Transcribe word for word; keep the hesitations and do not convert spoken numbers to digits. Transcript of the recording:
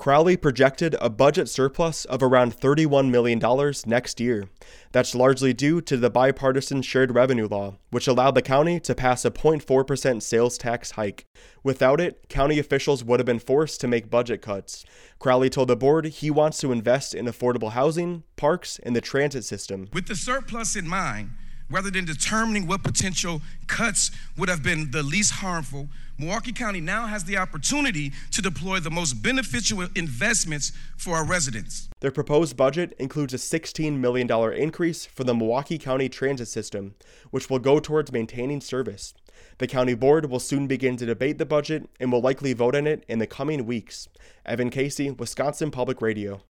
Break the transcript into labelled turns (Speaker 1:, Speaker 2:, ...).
Speaker 1: Crowley projected a budget surplus of around thirty-one million dollars next year. That's largely due to the bipartisan shared revenue law, which allowed the county to pass a zero point four percent sales tax hike. Without it, county officials would have been forced to make budget cuts. Crowley told the board he wants to invest in affordable housing, parks, and the transit system.
Speaker 2: With the surplus in mind, rather than determining what potential cuts would have been the least harmful, Milwaukee County now has the opportunity to deploy the most beneficial investments for our residents.
Speaker 1: Their proposed budget includes a sixteen million dollars increase for the Milwaukee County transit system, which will go towards maintaining service. The county board will soon begin to debate the budget and will likely vote on it in the coming weeks. Evan Casey, Wisconsin Public Radio.